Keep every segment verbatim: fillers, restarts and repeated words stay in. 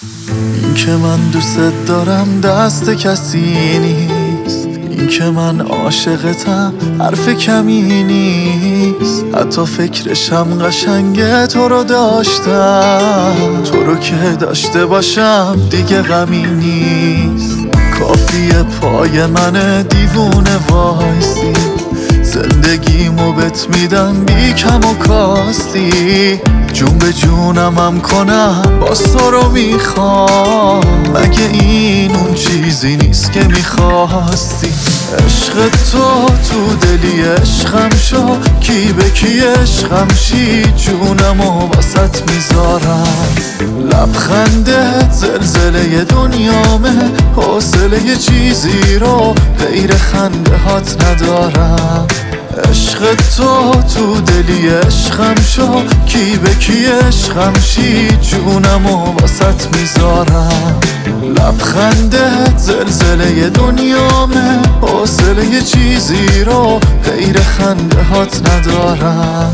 این که من دوست دارم دست کسی نیست، این که من عاشقتم حرف کمی نیست. حتی فکرشم قشنگه تو رو داشتم، تو رو که داشته باشم دیگه غمی نیست. کافیه پای من دیوونه وایسی، زندگیمو بهت میدم بی کم و کاستی. جون به جونم هم کنم باز تو رو میخوام، مگه این اون چیزی نیست که میخواستی؟ عشق تو تو دلی عشقم شو، کی به کی عشقم شی، جونمو واسط میذارم. لبخندت زلزله دنیامه، حوصله یه چیزی رو غیر خنده هات ندارم. عشق تو تو دلی عشقم شو، کی به کی عشقم شی، جونمو واسط میذارم. لبخندت زلزله دنیامه، حوصله یه چیزی رو غیر خنده هات ندارم.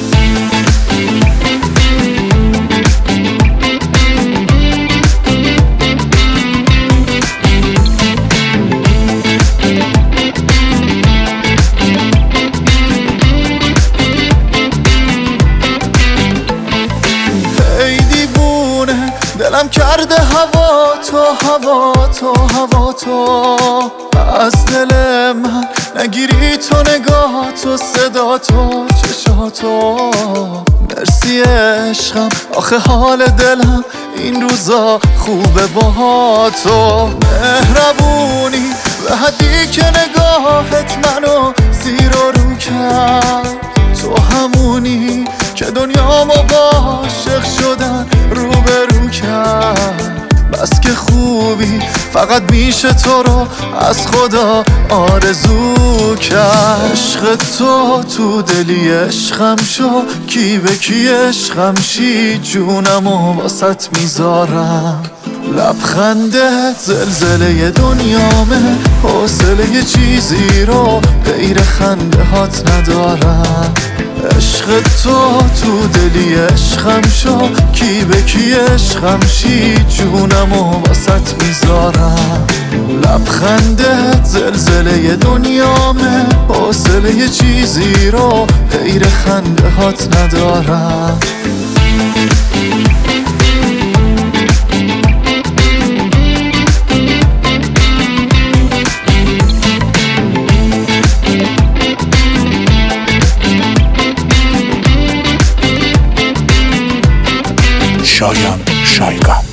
دلم کرده هوا تو هوا تو هوا تو، از دل من نگیری تو نگاه تو صدا تو چشاتو. مرسی عشقم آخه حال دلم این روزا خوبه با تو. مهربونی به حدی که نگاهت منو زیر و رو کرد، تو همونی که دنیامو با عاشق شدن روبرو کرد. بس که خوبی فقط میشه تو رو از خدا آرزو کرد. عشق تو تو دلی عشقم شو، کی به کی عشقم شی، جونمو واسط میذارم. لبخندت زلزله دنیامه، حوصله یه چیزی رو غیر خنده هات ندارم. عشق تو تو دلی عشقم شو، کی به کی عشقم شی، جونمو واسط میذارم. لبخندت زلزله دنیامه، حوصله یه چیزی رو غیر خنده هات ندارم. شایان شایقا